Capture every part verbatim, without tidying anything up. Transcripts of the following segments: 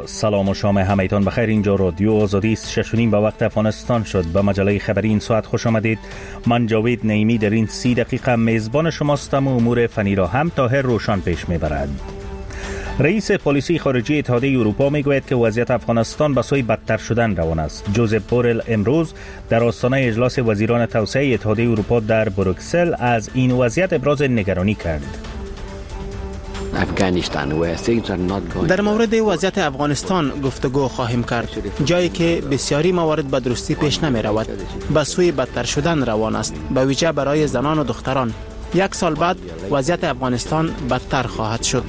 با سلام و شام همایتان بخیر. اینجا رادیو آزادی است. شش و نیم به وقت افغانستان شد. به مجله خبری این ساعت خوش آمدید. من جاوید نعیمی در این سی دقیقه میزبان شماستم و امور فنی را هم طاهر روشن پیش میبرد. رئیس پلیسی خارجی اتحادیه اروپا میگوید که وضعیت افغانستان به سوی بدتر شدن روان است. جوزف بورل امروز در آستانه اجلاس وزیران توسعه اتحادیه اروپا در بروکسل از این وضعیت ابراز نگرانی کرد. در مورد وضعیت افغانستان گفتگو خواهیم کرد، جایی که بسیاری موارد به درستی پیش نمی رود، به سوی بدتر شدن روان است، به ویژه برای زنان و دختران. یک سال بعد وضعیت افغانستان بدتر خواهد شد.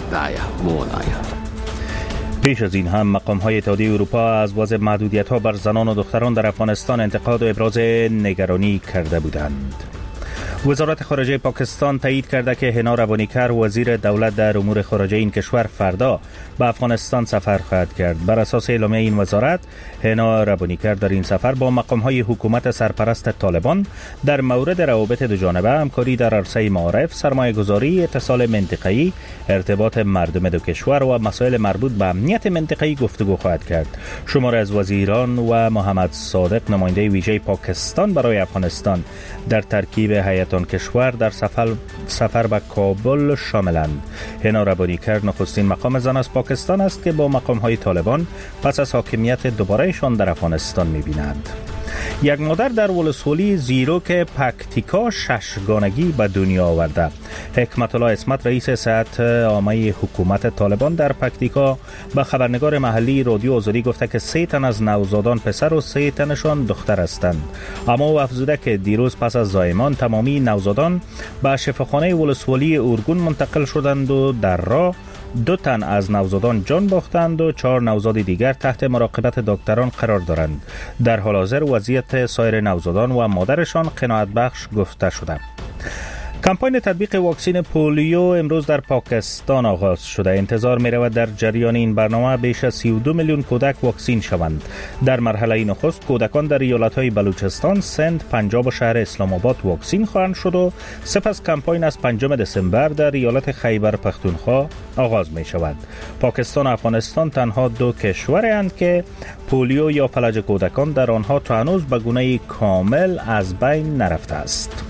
پیش از این هم مقام‌های اتحادیه اروپا از وضع محدودیت‌ها بر زنان و دختران در افغانستان انتقاد و ابراز نگرانی کرده بودند. وزارت خارجه پاکستان تایید کرده که هنا ربانیکر وزیر دولت در امور خارجه این کشور فردا به افغانستان سفر خواهد کرد. بر اساس اعلامیه این وزارت، هنا ربانیکر در این سفر با مقام‌های حکومت سرپرست طالبان در مورد روابط دو جانبه، همکاری در عرصه معارف، سرمایه‌گذاری، اتصال منطقه‌ای، ارتباط مردم دو کشور و مسائل مربوط به امنیت منطقه‌ای گفتگو خواهد کرد. شماری از وزیران و محمد صادق نماینده ویژه پاکستان برای افغانستان در ترکیب هیئت آن کشور در سفر سفر به کابل شاملند. هنا ربانیکر نخستین مقام زن از پاکستان است که با مقام‌های طالبان پس از حاکمیت دوبارهشان در افغانستان می‌بینند. یک مادر در ولسوالی زیروک پکتیکا ششگانگی به دنیا آورده. حکمت الله اسمت رئیس صحت عامه حکومت طالبان در پکتیکا به خبرنگار محلی رادیو آزادی گفته که سه تن از نوزادان پسر و سه تنشان دختر هستند. اما او افزوده که دیروز پس از زایمان تمامی نوزادان به شفاخانه ولسوالی اورگون منتقل شدند و در راه دو تن از نوزادان جان باختند و چهار نوزاد دیگر تحت مراقبت دکتران قرار دارند. در حال حاضر وضعیت سایر نوزادان و مادرشان قناعت بخش گفته شده. کمپاین تطبیق واکسن پولیو امروز در پاکستان آغاز شده. انتظار می رود در جریان این برنامه بیش از سی و دو میلیون کودک واکسین شوند. در مرحله نخست کودکان در ایالت‌های بلوچستان، سند، پنجاب و شهر اسلام آباد واکسین خواهند شد و سپس کمپاین از پنجم دسامبر در ایالت خیبر پختونخوا آغاز می شود. پاکستان و افغانستان تنها دو کشورند که پولیو یا فلج کودکان در آنها تا هنوز به گونه کامل از بین نرفته است.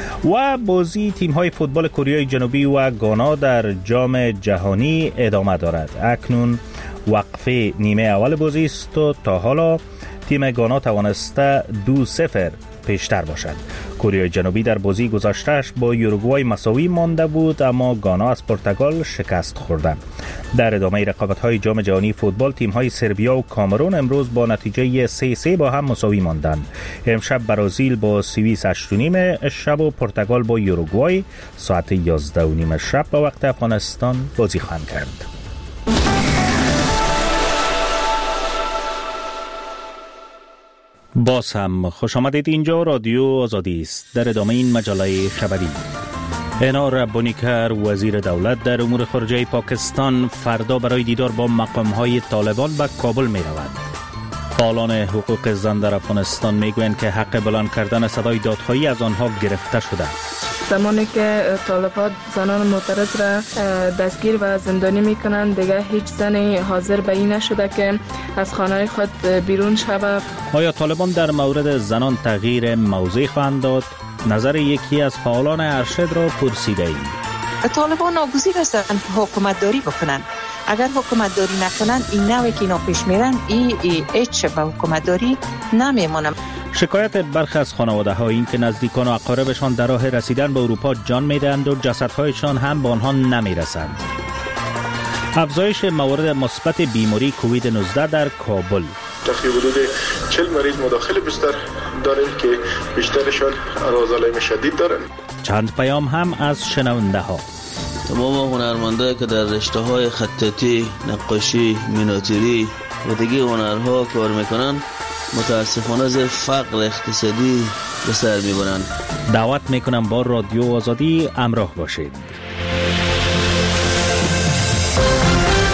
و بازی تیم‌های فوتبال کره جنوبی و گانا در جام جهانی ادامه دارد. اکنون وقفه نیمه اول بازی است و تا حالا تیم گانا توانسته دو صفر پیشتر باشد. کره جنوبی در بازی گذشته‌اش با یوروگوای مساوی مانده بود، اما گانا از پرتغال شکست خورده. در ادامه رقابت‌های جام جهانی فوتبال تیم‌های سربیا و کامرون امروز با نتیجه سه سه با هم مساوی ماندند. امشب برزیل با سوئیس هشت و نیم شب و پرتغال با یوروگوای ساعت یازده و نیم شب به وقت افغانستان بازی خواهند کرد. باز هم خوش آمدید. اینجا رادیو آزادی است. در ادامه این مجله خبری، هنا ربانیکر وزیر دولت در امور خارجه پاکستان فردا برای دیدار با مقام‌های طالبان به کابل می رود. فعالان حقوق زن در افغانستان می گویند که حق بلند کردن صدای دادخواهی از آنها گرفته شده. زمانی که طالبان زنان معترض را دستگیر و زندانی میکنند، دیگه هیچ زنی حاضر به این نشده که از خانه خود بیرون شود. آیا طالبان در مورد زنان تغییر موضع خواهند داد؟ نظر یکی از فعالان ارشد را پرسیده ایم. طالبان ناگزیر هستند حکومت داری بکنند. اگر حکومت داری نکنند، این نوعی که اینا پیش میرن ای, ای هیچ به حکومت داری نمیمونم. شکایت برخی از خانواده ها این که نزدیکان و اقاربشان در راه رسیدن به اروپا جان میدهند و جسدهایشان هم به آنها نمیرسند. افزایش موارد مثبت بیماری کووید نوزده در کابل. تقریبا حدود چهل مریض مداخل بستر داریم که بیشترشان عوارض شدید دارند. چند پیام هم از شنونده ها. تمام هنرمندایی که در رشته‌های خطاطی، نقاشی، میناتوری و دیگه هنرها کار میکنن متاسفانه از فقر اقتصادی به سر میبرند. دعوت میکنم با رادیو آزادی همراه باشید.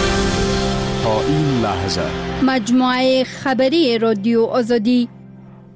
تا این لحظه مجموعه خبری رادیو آزادی.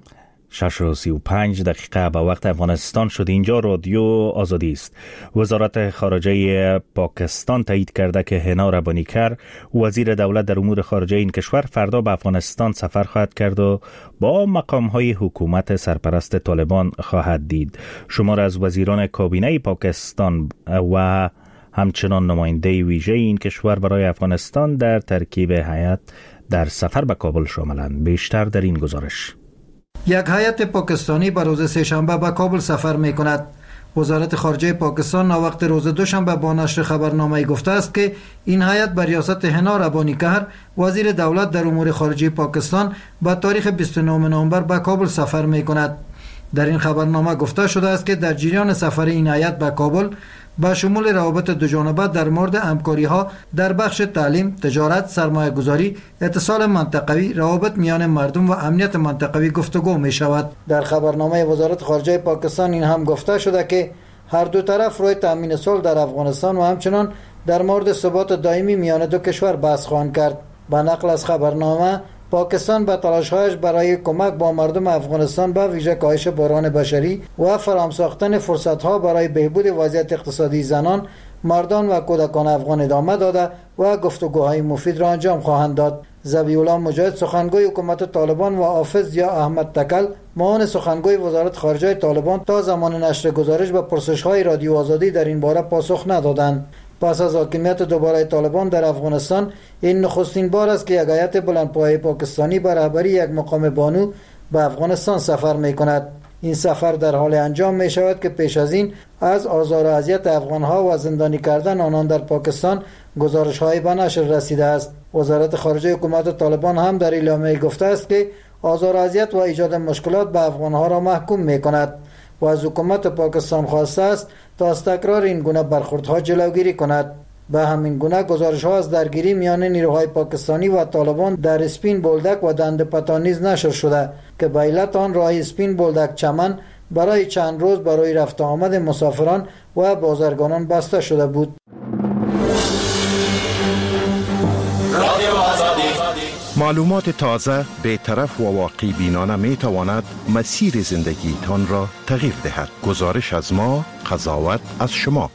شش و سی و پنج دقیقه به وقت افغانستان شد. اینجا رادیو آزادی است. وزارت خارجه پاکستان تایید کرده که هنا ربانیکر وزیر دولت در امور خارجه این کشور فردا به افغانستان سفر خواهد کرد و با مقام‌های حکومت سرپرست طالبان خواهد دید. شمار از وزیران کابینه پاکستان و همچنان نماینده ویژه این کشور برای افغانستان در ترکیب هیئت در سفر به کابل شاملند. بیشتر در این گزارش. یک هیئت پاکستانی به روز سه‌شنبه به کابل سفر می کند. وزارت خارجه پاکستان ناوقت روز دوشنبه با نشر خبرنامه گفته است که این هیئت به ریاست هنا ربانیکر وزیر دولت در امور خارجه پاکستان به تاریخ بیست و نهم نوامبر به کابل سفر می کند. در این خبرنامه گفته شده است که در جریان سفر این هیئت به کابل با شمول روابط دوجانبه در مورد همکاری‌ها در بخش تعلیم، تجارت، سرمایه‌گذاری، اتصال منطقوی، روابط میان مردم و امنیت منطقوی گفتگو می شود. در خبرنامه وزارت خارجه پاکستان این هم گفته شده که هر دو طرف روی تامین صلح در افغانستان و همچنان در مورد ثبات دائمی میان دو کشور بحث خواهند کرد. به نقل از خبرنامه، پاکستان به تلاش‌هایش برای کمک با مردم افغانستان به ویژه کاهش بحران بشری و فراهم ساختن فرصت‌ها برای بهبود وضعیت اقتصادی زنان، مردان و کودکان افغان ادامه داده و گفتگوهای مفید را انجام خواهند داد. ذبیح مجاهد سخنگوی حکومت طالبان و حافظ یا احمد تکل معاون سخنگوی وزارت خارجه طالبان تا زمان نشر گزارش به پرسش‌های رادیو آزادی در این باره پاسخ ندادند. پس از حاکمیت دوباره طالبان در افغانستان، این نخستین بار است که یک هیئت بلندپایه پاکستانی به رهبری یک مقام بانو به افغانستان سفر می کند. این سفر در حال انجام می شود که پیش از این از آزار و اذیت افغانها و زندانی کردن آنان در پاکستان گزارش‌های به نشر رسیده است. وزارت خارجه حکومت طالبان هم در اعلامیه گفته است که آزار و اذیت و ایجاد مشکلات به افغانها را محکوم می کند و از حکومت پاکستان خواسته است تا از تکرار این گونه برخوردها جلوگیری کند. به همین گونه گزارش‌ها از درگیری میان نیروهای پاکستانی و طالبان در اسپین بولدک و دند پتان نیز نشر شده که به علت آن راه اسپین بولدک چمن برای چند روز برای رفت آمد مسافران و بازرگانان بسته شده بود. معلومات تازه، بی‌طرف و واقع بینانه می تواند مسیر زندگی تان را تغییر دهد. گزارش از ما، قضاوت از شما.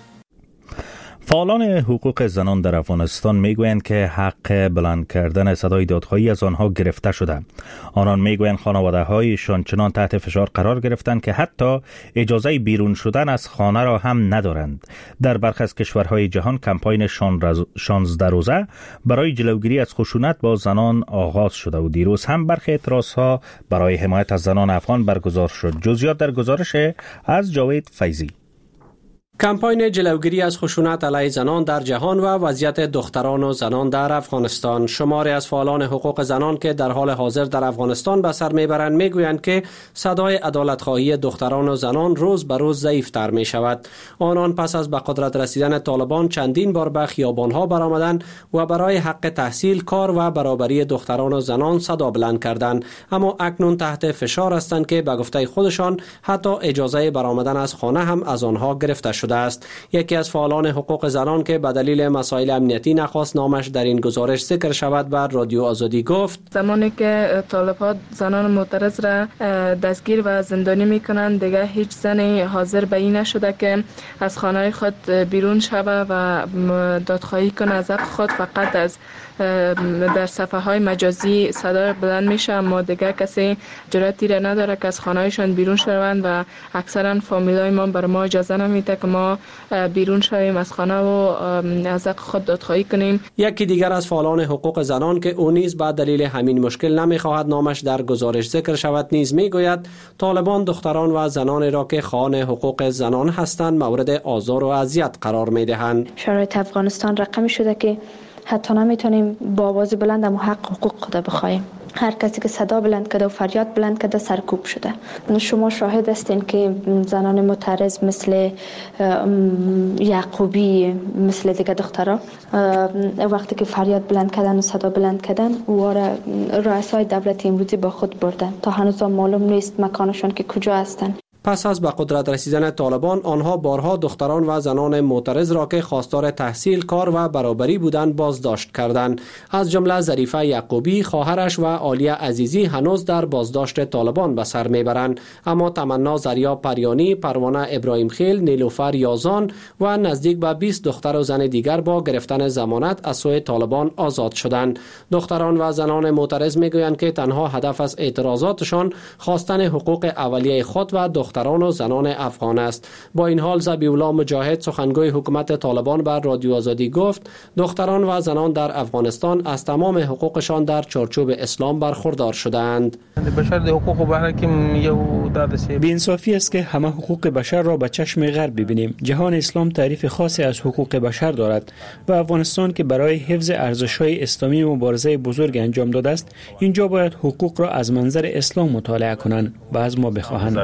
فعالان حقوق زنان در افغانستان میگویند که حق بلند کردن صدای دادخواهی از آنها گرفته شده. آنان میگویند خانواده هایشان چنان تحت فشار قرار گرفتند که حتی اجازه بیرون شدن از خانه را هم ندارند. در برخی از کشورهای جهان کمپاین شانزده روزه برای جلوگیری از خشونت با زنان آغاز شده و دیروز هم برخی اعتراضها برای حمایت از زنان افغان برگزار شد. جزئیات در گزارش از جاوید فیضی. کمپاین جلوگیری از خشونت علیه زنان در جهان و وضعیت دختران و زنان در افغانستان. شماری از فعالان حقوق زنان که در حال حاضر در افغانستان به سر میبرند میگویند که صدای عدالت‌خواهی دختران و زنان روز به روز ضعیف‌تر می شود. آنان پس از به قدرت رسیدن طالبان چندین بار به خیابان‌ها برآمدند و برای حق تحصیل، کار و برابری دختران و زنان صدا بلند کردند، اما اکنون تحت فشار هستند که به گفته خودشان حتی اجازه برآمدن از خانه هم از آنها گرفته شده است. یکی از فعالان حقوق زنان که به دلیل مسائل امنیتی نخواست نامش در این گزارش ذکر شود بر رادیو آزادی گفت: زمانی که طالبان زنان معترض را دستگیر و زندانی میکنند، دیگه هیچ زنی حاضر به این نشده که از خانه خود بیرون شود و دادخواهی کنه از حق خود. فقط از در صفحه های مجازی صدا بلند میشه، اما دیگه کسی جرأتی را نداره که از خانه‌شان بیرون شوند و اکثرا فامیلای ما بر ما اجازه نمیده که ما بیرون شویم از خانه و از حق خود دادخواهی کنیم. یکی دیگر از فعالان حقوق زنان که او نیز به دلیل همین مشکل نمیخواهد نامش در گزارش ذکر شود نیز میگوید طالبان دختران و زنان را که خواهان حقوق زنان هستند مورد آزار و اذیت قرار میدهند. شرایط افغانستان رقمی شده که حتی نمیتونیم با آواز بلند و حق حقوق خود بخوایم. هر کسی که صدا بلند کرده و فریاد بلند کرده سرکوب شده. شما شاهد هستین که زنان معترض مثل یعقوبی، مثل دیگه دخترها، وقتی که فریاد بلند کردن و صدا بلند کردن و رؤسای دولت امروزی با خود بردن تا هنوز معلوم نیست مکانشان که کجا هستن. پس از به قدرت رسیدن طالبان آنها بارها دختران و زنان معترض را که خواستار تحصیل، کار و برابری بودند بازداشت کردند. از جمله ظریفه یعقوبی، خواهرش و عالیه عزیزی هنوز در بازداشت طالبان به سر میبرند، اما تمنا زریا پریانی، پروانه ابراهیم خیل، نیلوفر یازان و نزدیک به بیست دختر و زن دیگر با گرفتن ضمانت از سوی طالبان آزاد شدند. دختران و زنان معترض میگویند که تنها هدف از اعتراضاتشان خواستن حقوق اولیه خود و دختران و زنان افغان است. با این حال ذبیح الله مجاهد، سخنگوی حکومت طالبان، بر رادیو آزادی گفت دختران و زنان در افغانستان از تمام حقوقشان در چارچوب اسلام برخوردار شدند. بی‌انصافی است که همه حقوق بشر را به چشم غرب ببینیم. جهان اسلام تعریف خاصی از حقوق بشر دارد و افغانستان که برای حفظ ارزش‌های اسلامی مبارزه بزرگ انجام داده است، اینجا باید حقوق را از منظر اسلام مطالعه کنند و از ما بخواهند.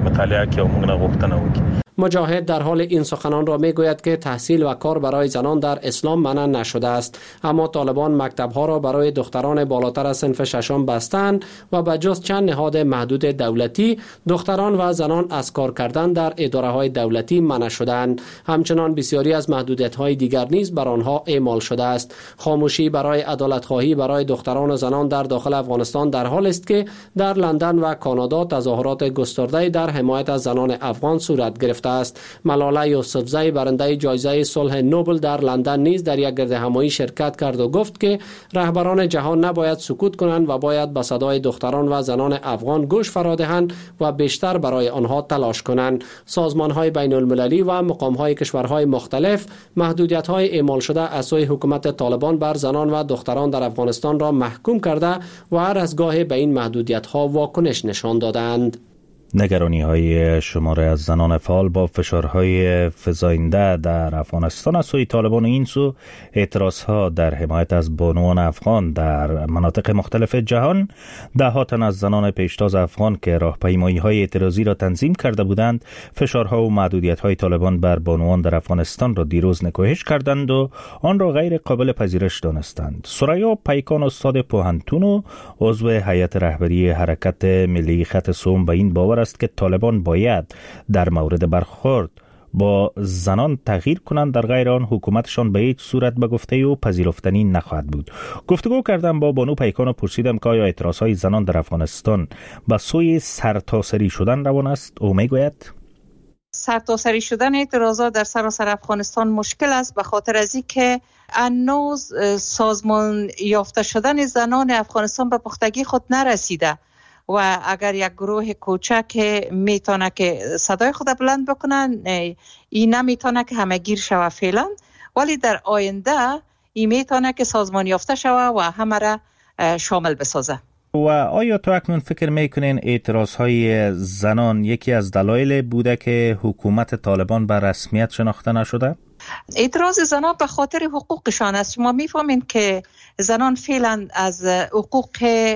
مجاهد در حال این سخنان را میگوید که تحصیل و کار برای زنان در اسلام منع نشده است، اما طالبان مکتب‌ها را برای دختران بالاتر از صنف ششم بستند و به جز چند نهاد محدود دولتی، دختران و زنان از کار کردن در اداره‌های دولتی منع شدند. همچنان بسیاری از محدودیت‌های دیگر نیز بر آنها اعمال شده است. خاموشی برای عدالت‌خواهی برای دختران و زنان در داخل افغانستان در حال است که در لندن و کانادا تظاهرات گسترده در حمایت از زنان افغان صورت گرفته است. ملاله یوسفزی، برنده جایزه صلح نوبل در لندن، نیز در یک گردهمایی شرکت کرد و گفت که رهبران جهان نباید سکوت کنند و باید به صدای دختران و زنان افغان گوش فرا دهند و بیشتر برای آنها تلاش کنند. سازمان‌های بین‌المللی و مقام‌های کشورهای مختلف محدودیت‌های اعمال شده از سوی حکومت طالبان بر زنان و دختران در افغانستان را محکوم کرده و هر از گاهی به این محدودیت‌ها واکنش نشان دادند. نگرانی های شماره از زنان فعال با فشارهای فزاینده در افغانستان از سوی طالبان و این سو اعتراض ها در حمایت از بانوان افغان در مناطق مختلف جهان، ده ها تن از زنان پیشتاز افغان که راهپیمایی های اعتراضی را تنظیم کرده بودند، فشارها و محدودیت های طالبان بر بانوان در افغانستان را دیروز نکوهش کردند و آن را غیر قابل پذیرش دانستند. سریا پیکان، استاد پوهنتون و عضو هیئت رهبری حرکت ملی خط سوم، به این باور است که طالبان باید در مورد برخورد با زنان تغییر کنند، در غیر آن حکومتشان به هیچ صورت به گفته او پذیرفتنی نخواهد بود. گفتگو کردم با بانو پیکان و پرسیدم که آیا اعتراضهای زنان در افغانستان به سوی سرتاسری شدن روان است. او میگوید سرتاسری شدن اعتراضات در سراسر افغانستان مشکل است، به خاطر از اینکه هنوز سازمان یافته شدن زنان افغانستان به پختگی خود نرسیده و اگر یک گروه کوچک میتونه که صدای خود بلند بکنن، این نمیتونه که همگیر شوه فعلا، ولی در آینده این میتونه که سازمان یافته شوه و همه را شامل بسازه. و آیا تو اکنون فکر میکنین اعتراض های زنان یکی از دلایل بوده که حکومت طالبان به رسمیت شناخته نشده؟ اعتراض زنان به خاطر حقوقشان است. شما میفهمین که زنان فعلا از حقوق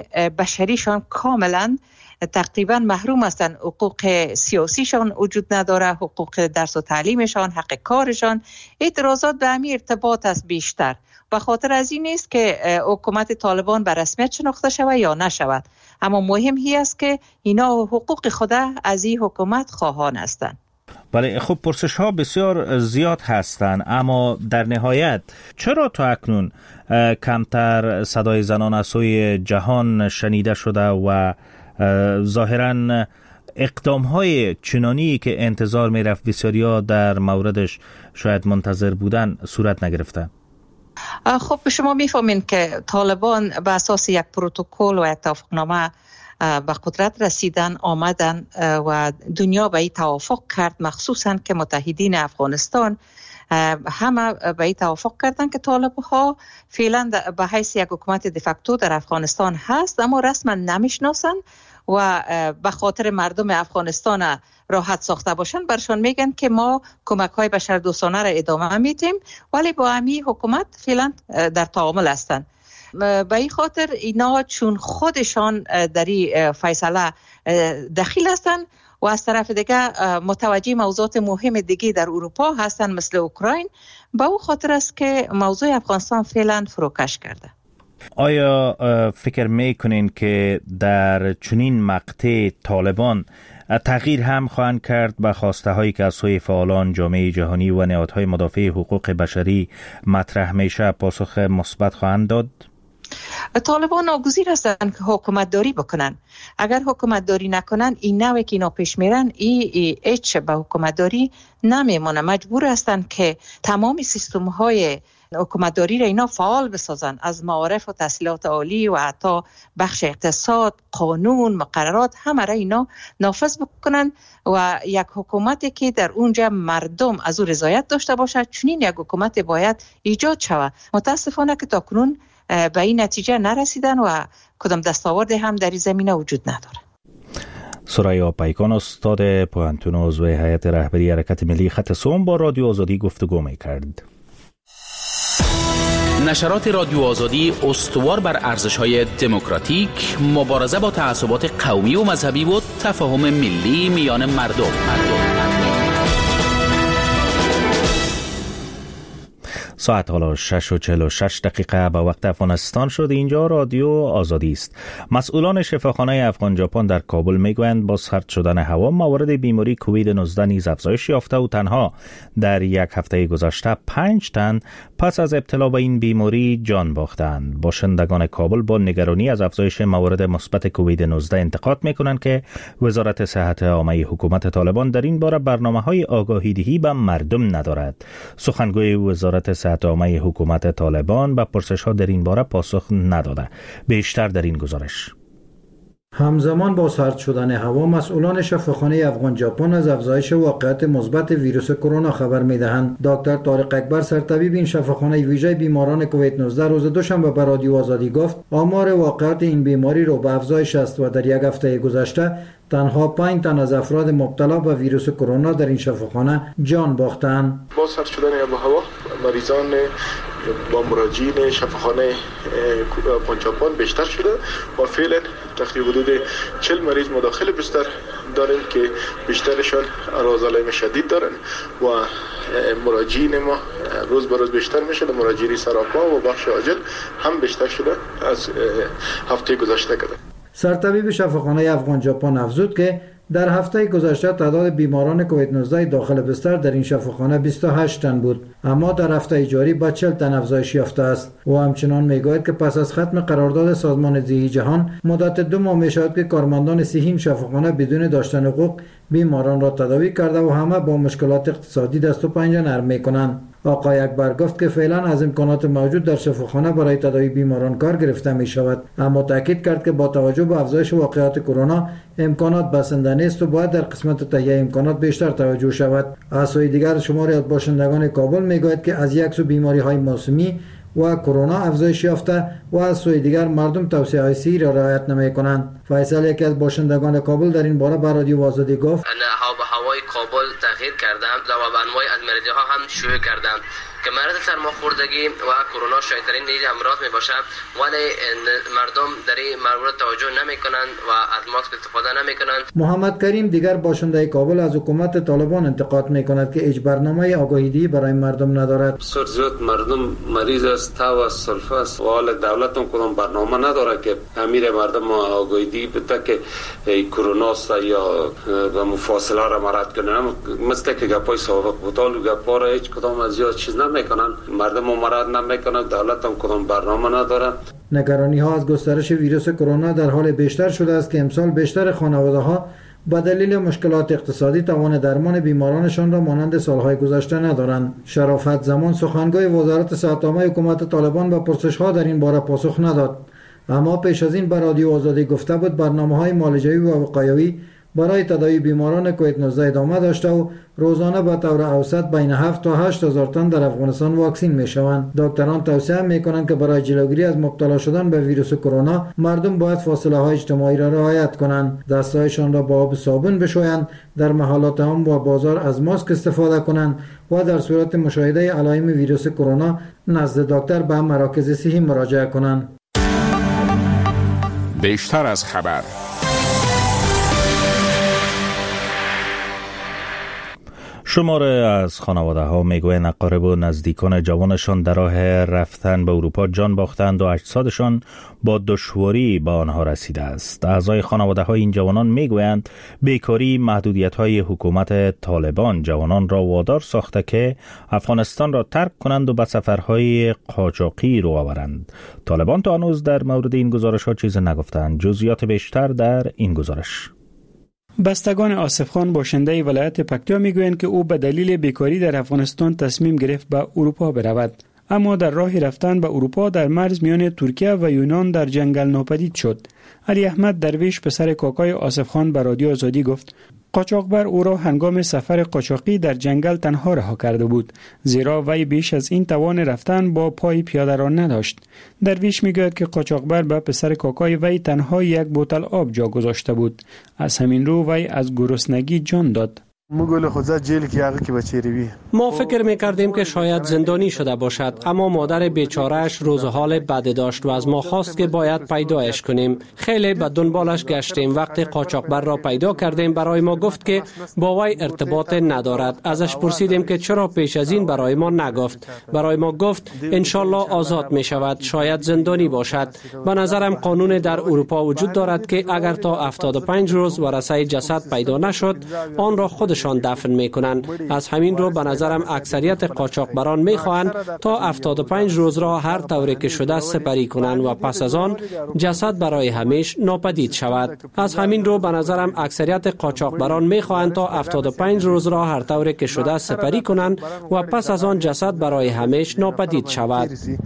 بشریشان کاملا تقریبا محروم هستند. حقوق سیاسیشان وجود نداره، حقوق درس و تعلیمشان، حق کارشان. اعتراضات به همین ارتباط است بیشتر. به خاطر از این است که حکومت طالبان به رسمیت شناخته شود یا نشود، اما مهم هی است که اینا حقوق خود از این حکومت خواهان هستند. بله، خب پرسش ها بسیار زیاد هستند، اما در نهایت چرا تا اکنون کمتر صدای زنان از سوی جهان شنیده شده و ظاهراً اقدام های چنانی که انتظار می رفت بسیاری ها در موردش شاید منتظر بودن صورت نگرفته؟ خب شما میفهمین که طالبان به اساس یک پروتکل و یک توافقنامه به قدرت رسیدن آمدن و دنیا به این توافق کرد، مخصوصا که متحدین افغانستان همه به این توافق کردن که طالب ها فعلا به حیث یک حکومت دفکتو در افغانستان هست، اما رسما نمیشناسن و به خاطر مردم افغانستان راحت ساخته باشن برشان میگن که ما کمک های بشردوستانه را ادامه میدیم، ولی با همین حکومت فعلا در تعامل هستن. به این خاطر اینا چون خودشان در این فیصله دخیل هستن و از طرف دیگه متوجه موضوعات مهم دیگه در اروپا هستن مثل اوکراین، به او خاطر است که موضوع افغانستان فعلا فروکش کرده. آیا فکر میکنین که در چنین مقطع طالبان تغییر هم خواهند کرد به خواسته هایی که از سوی فعالان جامعه جهانی و نهادهای مدافع حقوق بشری مطرح میشه پاسخ مثبت خواهند داد؟ طالبان ناگزیر هستند که حکومت داری بکنن. اگر حکومت داری نکنن این نوعی که اینا پیش میرن ای هیچ به حکومت داری نمیمونه. مجبور هستند که تمام سیستم های حکومتداری را اینا فعال بسازن، از معارف و تحصیلات عالی و حتی بخش اقتصاد، قانون، مقررات، همه را اینا نافذ بکنن و یک حکومتی که در اونجا مردم از او رضایت داشته باشد، چنین یک حکومت باید ایجاد شود. متاسفانه که تاکنون به این نتیجه نرسیدن و کدام دستاورد هم در این زمینه وجود نداره. سریا پیکان استاد پوهنتون عضو هیئت رهبری حرکت ملی خط سوم با رادیو آزادی گفتگو می‌کرد. نشرات رادیو آزادی استوار بر ارزش‌های دموکراتیک، مبارزه با تعصبات قومی و مذهبی و تفاهم ملی میان مردم. مردم. ساعت حالا شش و چهل و شش دقیقه به وقت افغانستان شد. اینجا رادیو آزادی است. مسئولان شفاخانه افغان ژاپن در کابل میگویند با سرد شدن هوا موارد بیماری کووید نوزده نیز افزایش یافته و تنها در یک هفته گذشته پنج تن پس از ابتلا به این بیماری جان باختند. باشندگان کابل با نگرانی از افزایش موارد مثبت کووید نوزده انتقاد میکنند که وزارت صحت عامه حکومت طالبان در این باره برنامه‌های آگاهی‌دهی به مردم ندارد. سخنگوی وزارت صحت عامه حکومت طالبان به پرسش‌ها در این باره پاسخ نداده. بیشتر در این گزارش. همزمان با سرد شدن هوا، مسئولان شفاخانه افغان ژاپن از افزایش واقعیت مثبت ویروس کرونا خبر می‌دهند. دکتر طارق اکبر، سرطبیب این شفاخانه ویژه بیماران کووید نوزده، روز دوشنبه به رادیو آزادی گفت آمار واقعیت این بیماری رو به افزایش است و در یک هفته گذشته تنها پنج تن از افراد مبتلا به ویروس کرونا در این شفاخانه جان باختند. با سرد شدن هوا، مریضان با مراجعین شفاخانه افغان ژاپن بیشتر شده و فعلا تقریبا حدود چهل مریض مداخل بستر داریم که بیشترشان آرزالای شدید دارن و مراجعین ما روز به روز بیشتر میشه. مراجعین سراپا و بخش عاجل هم بیشتر شده از هفته گذشته کرده. سرطبیب شفاخانه افغان ژاپن افزود که در هفته گذشته تعداد بیماران کووید نوزده داخل بستر در این شفاخانه بیست و هشت تن بود، اما در هفته جاری با چهل تن افزایش یافته است. و همچنان میگوید که پس از ختم قرارداد سازمان صحی جهان مدت دو ماه میشود که کارمندان صحی این شفاخانه بدون داشتن حقوق بیماران را تداوی کرده و همه با مشکلات اقتصادی دست و پنجه نرم میکنند. آقای اکبر گفت که فعلا از امکانات موجود در شفاخانه برای تداوی بیماران کار گرفته می شود، اما تاکید کرد که با توجه به افزایش واقعیت کرونا امکانات بسنده نیست و باید در قسمت تهیه امکانات بیشتر توجه شود. از سوی دیگر شماری از باشندگان کابل میگوید که از یک سو بیماری های موسمی و کرونا افزایش یافته و از سوی دیگر مردم توصیه های صحی را رعایت نمی کنند. فیصل، یکی از باشندگان کابل، در این باره به رادیو آزادی گفت هوای کابل تغییر کردم و به انواع از مریضی ها هم شروع کردم که مرض سرماخوردگی و کرونا شایع‌ترین نیز امراض می باشد، ولی مردم در این مورد توجه نمی کنند و از ماسک استفاده نمی کنند. محمد کریم، دیگر باشنده کابل، از حکومت طالبان انتقاد می کند که هیچ برنامه آگاهی‌دهی برای مردم ندارد. بسیار زیاد مردم مریض است، تب است، سلفه است و حال دولت هم کدام برنامه نداره که امیر مردم آگاهی‌دهی بده که کرونا است یا و فاصله را مراد کنن. مثل که گپای سابق بوتال و گپا را هیچ کدام از زیاد چیز نمیکنن، مردم مراد نمیکنن، دولت هم کدام برنامه نداره. نگرانی ها از گسترش ویروس کرونا در حال بیشتر شده است که امسال بیشتر خانواده ها به دلیل مشکلات اقتصادی توان درمان بیمارانشان را مانند سالهای گذشته ندارند. شرافت زمان، سخنگوی وزارت صحت عامه حکومت طالبان، به پرسش ها در این باره پاسخ نداد، اما پیش از این به رادیو آزادی گفته بود برنامه‌های معالجه‌ای و وقایوی برای تداوی بیماران کووید نوزده ادامه داشته و روزانه به طور اوسط بین هفت تا هشت هزار تن در افغانستان واکسین میشوند. دکتران توصیه میکنند که برای جلوگیری از مبتلا شدن به ویروس کرونا مردم باید فاصله های اجتماعی را رعایت کنند، دستهایشان را با آب صابون بشویند، در محلات عام و بازار از ماسک استفاده کنند و در صورت مشاهده علائم ویروس کرونا نزد دکتر به مراکز صحی مراجعه کنند. بیشتر از خبر. شماره از خانواده ها میگویند اقارب و نزدیکان جوانشان در راه رفتن به اروپا جان باختند و اجسادشان با دشواری به آنها رسیده است. اعضای خانواده های این جوانان میگویند بیکاری محدودیت های حکومت طالبان جوانان را وادار ساخته که افغانستان را ترک کنند و به سفرهای قاچاقی رو آورند. طالبان تا هنوز در مورد این گزارش ها چیز نگفتند. جزئیات بیشتر در این گزارش. بستگان آصف خان باشنده ولایت پکتیا میگویند که او به دلیل بیکاری در افغانستان تصمیم گرفت به اروپا برود، اما در راه رفتن به اروپا در مرز میان ترکیه و یونان در جنگل ناپدید شد. علی احمد درویش پسر کاکای آصف خان به رادیو آزادی گفت قاچاقبر او را هنگام سفر قاچاقی در جنگل تنها رها کرده بود، زیرا وی بیش از این توان رفتن با پای پیاده را نداشت. درویش میگوید که قاچاقبر به پسر کاکای وی تنها یک بوتل آب جا گذاشته بود. از همین رو وی از گرسنگی جان داد. ما فکر میکردیم که شاید زندانی شده باشد، اما مادر بیچارهش روز حال بد داشت و از ما خواست که باید پیدایش کنیم. خیلی به دنبالش گشتیم. وقتی قاچاقبر را پیدا کردیم برای ما گفت که با وی ارتباط ندارد. ازش پرسیدیم که چرا پیش از این برای ما نگفت. برای ما گفت انشالله آزاد می شود، شاید زندانی باشد. به نظرم قانون در اروپا وجود دارد که اگر تا هفتاد و پنج روز ورثه جسد پیدا نشد آن را خودشان دفن میکنند. از همین رو به نظرم اکثریت قاچاقبران میخواهند تا هفتاد و پنج روز را هر طوری که شده سپری کنند و پس از آن جسد برای همیشه ناپدید شود. از همین رو به نظرم اکثریت قاچاقبران میخواهند تا هفتاد و پنج روز را هر طوری که شده سپری کنند و پس از آن جسد برای همیشه ناپدید شود.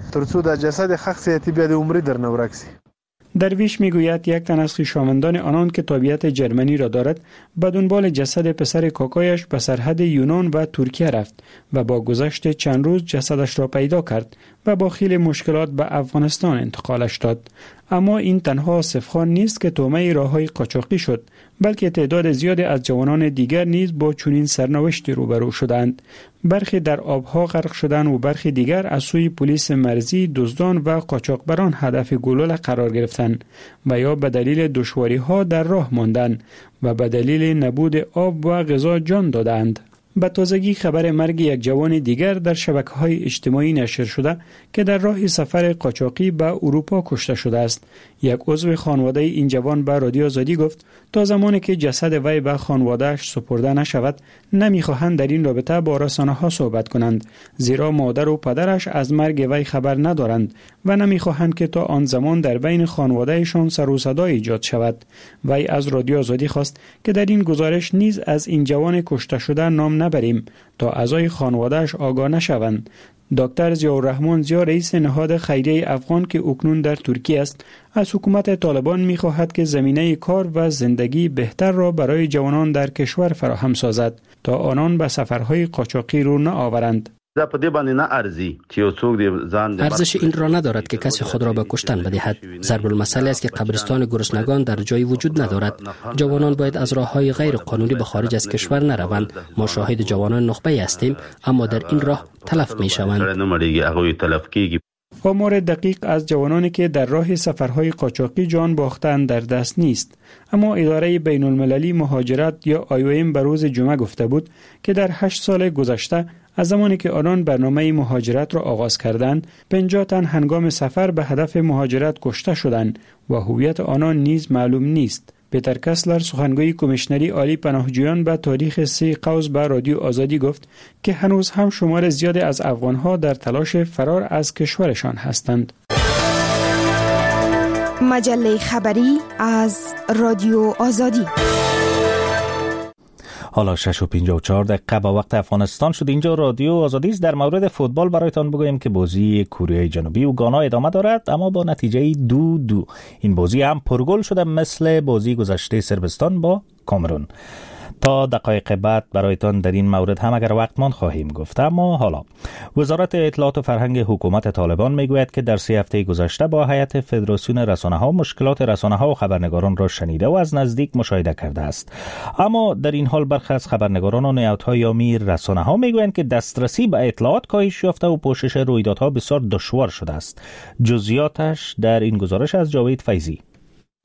درویش میگوید یک تن از خویشاوندان آنان که تابعیت جرمنی را دارد به دنبال جسد پسر کاکایش به سرحد یونان و ترکیه رفت و با گذشت چند روز جسدش را پیدا کرد و با خیلی مشکلات به افغانستان انتقالش داد. اما این تنها آصف خان نیست که طعمه راههای قاچاقی شد، بلکه تعداد زیادی از جوانان دیگر نیز با چنین سرنوشتی روبرو شدند. برخی در آبها غرق شدند و برخی دیگر از سوی پلیس مرزی، دزدان و قاچاقبران هدف گلوله قرار گرفتند و یا به دلیل دشواری‌ها در راه ماندند و به دلیل نبود آب و غذا جان دادند. به تازگی خبر مرگ یک جوان دیگر در شبکه‌های اجتماعی نشر شده که در راه سفر قاچاقی به اروپا کشته شده است. یک عضو خانواده این جوان به رادیو آزادی گفت تا زمانی که جسد وی به خانواده‌اش سپرده نشود نمی‌خواهند در این رابطه با رسانه‌ها صحبت کنند، زیرا مادر و پدرش از مرگ وی خبر ندارند و نمی‌خواهند که تا آن زمان در بین خانواده‌شان سر و صدا ایجاد شود. وی از رادیو آزادی خواست که در این گزارش نیز از این جوان کشته شده نام نبریم تا اعضای خانواده‌اش آگاه نشوند. دکتر ضیاءالرحمن ضیا رئیس نهاد خیریه افغان که اکنون در ترکیه است از حکومت طالبان می‌خواهد که زمینه کار و زندگی بهتر را برای جوانان در کشور فراهم سازد تا آنان به سفرهای قاچاقی رو نآورند. ارزش این را ندارد که کسی خود را به کشتن بدهد. ضرب المثل است که قبرستان گرسنگان در جایی وجود ندارد. جوانان باید از راه‌های غیر قانونی به خارج از کشور نروند. ما شاهد جوانان نخبه هستیم اما در این راه تلف می‌شوند. آمار دقیق از جوانانی که در راه سفرهای قاچاقی جان باختند در دست نیست، اما اداره بین المللی مهاجرت یا آی او ام به روز جمعه گفته بود که در هشت سال گذشته از زمانی که آنان برنامه مهاجرت را آغاز کردند، پنجاه تن هنگام سفر به هدف مهاجرت کشته شدند و هویت آنان نیز معلوم نیست. پیتر کسلر سخنگوی کمیشنری عالی پناهجویان به تاریخ سه قوس به رادیو آزادی گفت که هنوز هم شمار زیادی از افغانها در تلاش فرار از کشورشان هستند. مجله خبری از رادیو آزادی. حالا شش و پنجاه و چهار دقیقه با وقت افغانستان شد. اینجا رادیو آزادی است. در مورد فوتبال برایتان بگویم که بازی کره جنوبی و گانا ادامه دارد، اما با نتیجه دو دو. این بازی هم پرگل شده مثل بازی گذشته صربستان با کامرون. تا دقایق بعد برایتان در این مورد هم اگر وقت ماند خواهیم گفت. اما حالا وزارت اطلاعات و فرهنگ حکومت طالبان میگوید که در سه هفته گذشته با هیئت فدراسیون رسانه‌ها مشکلات رسانه‌ها و خبرنگاران را شنیده و از نزدیک مشاهده کرده است. اما در این حال برخی از خبرنگاران و نهادهای یامی رسانه‌ها میگویند که دسترسی به اطلاعات کاهش یافته و پوشش رویدادها بسیار دشوار شده است. جزئیاتش در این گزارش از جاوید فیضی.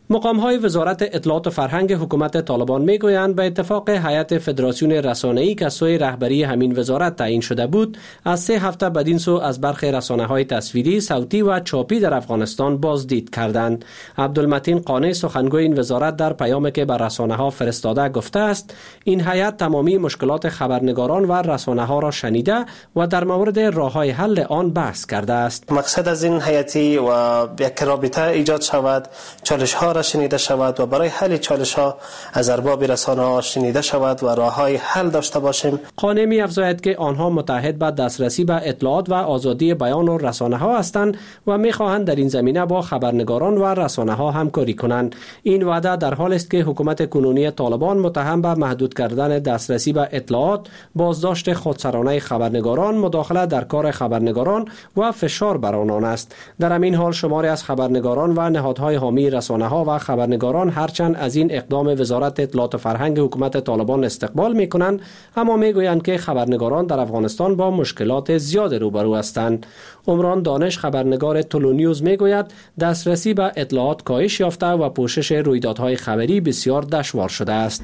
مقام‌های وزارت اطلاعات و فرهنگ حکومت طالبان میگویند به اتفاق هیئت فدراسیون رسانه‌ای که سوی رهبری همین وزارت تعیین شده بود، از سه هفته بدین سو از برخی رسانه‌های تصویری، صوتی و چاپی در افغانستان بازدید کردند. عبدالمتین قانع سخنگوی این وزارت در پیامی که به رسانه‌ها فرستاده گفته است این هیئت تمامی مشکلات خبرنگاران و رسانه‌ها را شنیده و در مورد راه‌های حل آن بحث کرده است. مقصد از این هیئتی و یک رابطه ایجاد شود، چالش‌ها را شنیده شود و برای حل چالش‌ها از ارباب رسانه‌ها شنیده شود و راه‌های حل داشته باشیم. قانع می‌افزاید که آنها متحد به دسترسی به اطلاعات و آزادی بیان و رسانه‌ها هستند و می‌خواهند در این زمینه با خبرنگاران و رسانه‌ها همکاری کنند. این وعده در حالی است که حکومت کنونی طالبان متهم به محدود کردن دسترسی به اطلاعات، بازداشت خودسرانه خبرنگاران، مداخله در کار خبرنگاران و فشار بر آنان است. در همین حال شماری از خبرنگاران و نهادهای حامی رسانه‌ها و خبرنگاران هرچند از این اقدام وزارت اطلاعات و فرهنگ حکومت طالبان استقبال می‌کنند، اما می‌گویند که خبرنگاران در افغانستان با مشکلات زیاد روبرو هستند. عمران دانش خبرنگار تولونیوز می‌گوید دسترسی به اطلاعات کاهش یافته و پوشش رویدادهای خبری بسیار دشوار شده است.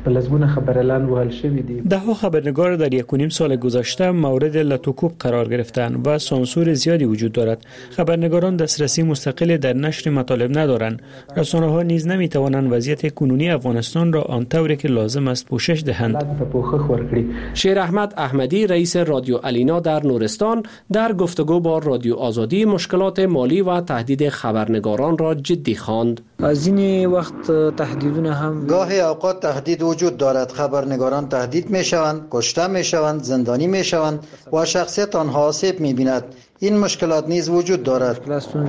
ده‌ها خبرنگار در یک و نیم سال گذشته مورد لطوکوب قرار گرفتند و سانسور زیادی وجود دارد. خبرنگاران دسترسی مستقل در نشر مطالب ندارند. رسانه‌ها نیز نمی‌توانند وضعیت کنونی افغانستان را آنطوری که لازم است پوشش دهند. شیر احمد احمدی رئیس رادیو الینا در نورستان در گفتگو با رادیو آزادی مشکلات مالی و تهدید خبرنگاران را جدی خواند. از این وقت تهدیدونه هم گاهی اوقات تهدید وجود دارد. خبرنگاران تهدید میشوند، کشته میشوند، زندانی میشوند و شخصیت آنها آسیب میبیند. این مشکلات نیز وجود دارد.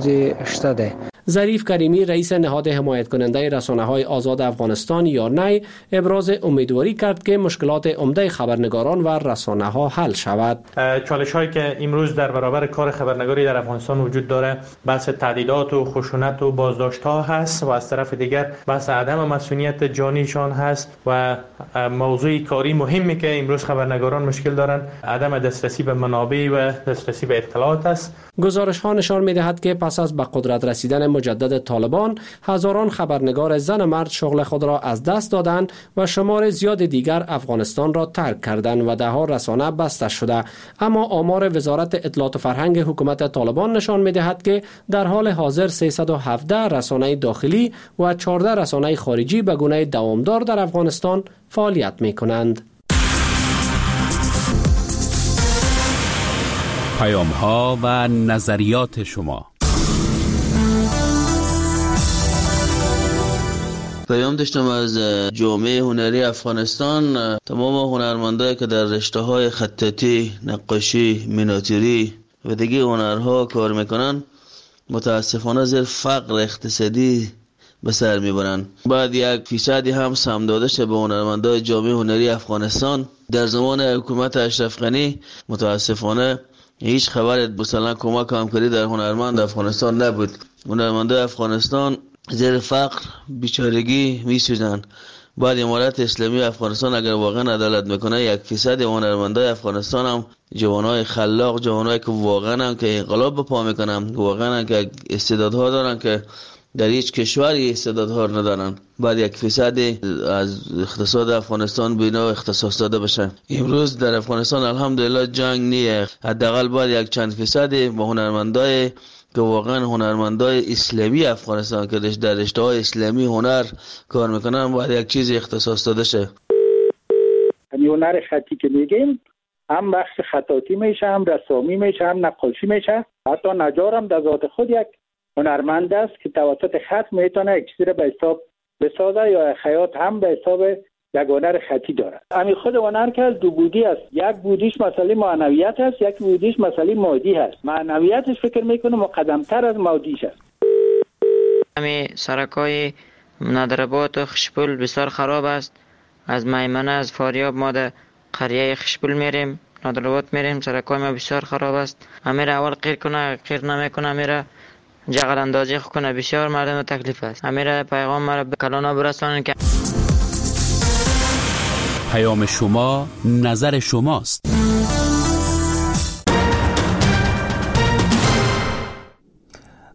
ظریف کریمی رئیس نهاد حمایت کننده رسانه‌های آزاد افغانستان یارنی ابراز امیدواری کرد که مشکلات عمده خبرنگاران و رسانه‌ها حل شود. چالش‌هایی که امروز در برابر کار خبرنگاری در افغانستان وجود داره، بحث تهدیدات و خشونت و بازداشت‌ها هست و از طرف دیگر بحث عدم مسئولیت جانیشان هست و موضوع کاری مهمی که امروز خبرنگاران مشکل دارند عدم دسترسی به منابع و دسترسی به اطلاعات است. گزارش‌ها نشان می‌دهد که پس از به قدرت رسیدن مجدد طالبان هزاران خبرنگار زن و مرد شغل خود را از دست دادند و شمار زیاد دیگر افغانستان را ترک کردند و ده‌ها رسانه بسته شده. اما آمار وزارت اطلاعات و فرهنگ حکومت طالبان نشان می‌دهد که در حال حاضر سیصد و هفده رسانه داخلی و چهارده رسانه خارجی به گونه دوامدار در افغانستان فعالیت می‌کنند. پیام‌ها و نظریات شما. پیام داشتم از جامعه هنری افغانستان. تمام هنرمندایی که در رشته‌های خطاطی، نقاشی، میناتوری و دیگه هنرها کار میکنن متاسفانه زیر فقر اقتصادی به سر میبرن. بعد یک فیصدی هم سهم داده شده به هنرمندای جامعه هنری افغانستان. در زمان حکومت اشرف غنی متاسفانه هیچ خبر مثلا کمک همکاری در هنرمند افغانستان نبود. هنرمندای افغانستان زیر فقر بیچارگی میسوزن. بعد امارت اسلامی افغانستان اگر واقعا عدالت میکنه یک فیصد هنرمندای افغانستان هم جوانای خلاق، جوانایی که واقعا هم که انقلاب به پا میکنن، واقعا هم که استعدادها دارن که در هیچ کشوری استعدادها ندارن، بعد یک فیصد از اقتصاد افغانستان بینا اختصاص داده بشه. امروز در افغانستان الحمدلله جنگ نیه، حداقل باید یک چند فیصد با هنرمندای که واقعا هنرمندای اسلامی افغانستان که در رشته‌های اسلامی هنر کار میکنن باید یک چیزی اختصاص داده شه. همین هنر خطی که میگیم هم بخش خطاطی میشه، هم رسامی میشه، هم نقاشی میشه. حتی نجار هم در ذات خود یک هنرمند است که توسط خط میتونه یک چیزی رو به حساب بسازه یا خیاط هم به حساب یک هنر خطی دارد. همین خود هنر که از دو بودی است. یک بودیش مسئله معنویت است، یک بودیش مسئله مادی است. معنویتش فکر میکنه مقدمتر از مادیش است. همین سرکای نادرآباد و خشپول بسیار خراب است. از میمنه از فاریاب ما در قریه خشپول میریم، نادرآباد میریم، سرکای ما بسیار خراب است. امیر اول قیر کنه، قیر نمیکنه، میره جغل اندازی کنه، بسیار مردم تکلیف است. امیر پیغام مرا به کلانا برسانن که پیام شما نظر شماست.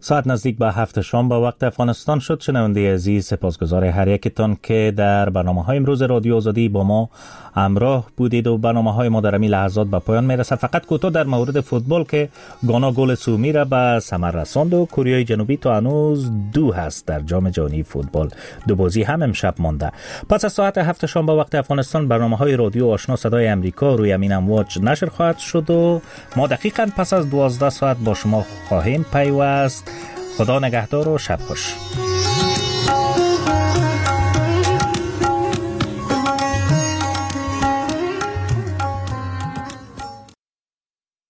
ساعت نزدیک به هفت شام با وقت افغانستان شد. شنونده عزیز، سپاسگزار هر یکتان که در برنامه‌های امروز رادیو آزادی با ما همراه بودید و برنامه‌های ما در این لحظات به پایان میرسد. فقط کوتاه در مورد فوتبال که گانا گل سومی را به ثمر رساند و کره جنوبی تا هنوز دو هست در جام جهانی فوتبال. دو بازی هم امشب مانده. پس از ساعت هفت شام با وقت افغانستان برنامه‌های رادیو آشنا صدای امریکا روی امین امواج نشر خواهد شد و ما دقیقاً پس از دوازده ساعت با شما خواهیم پیوست. خدا نگهدار و شب خوش.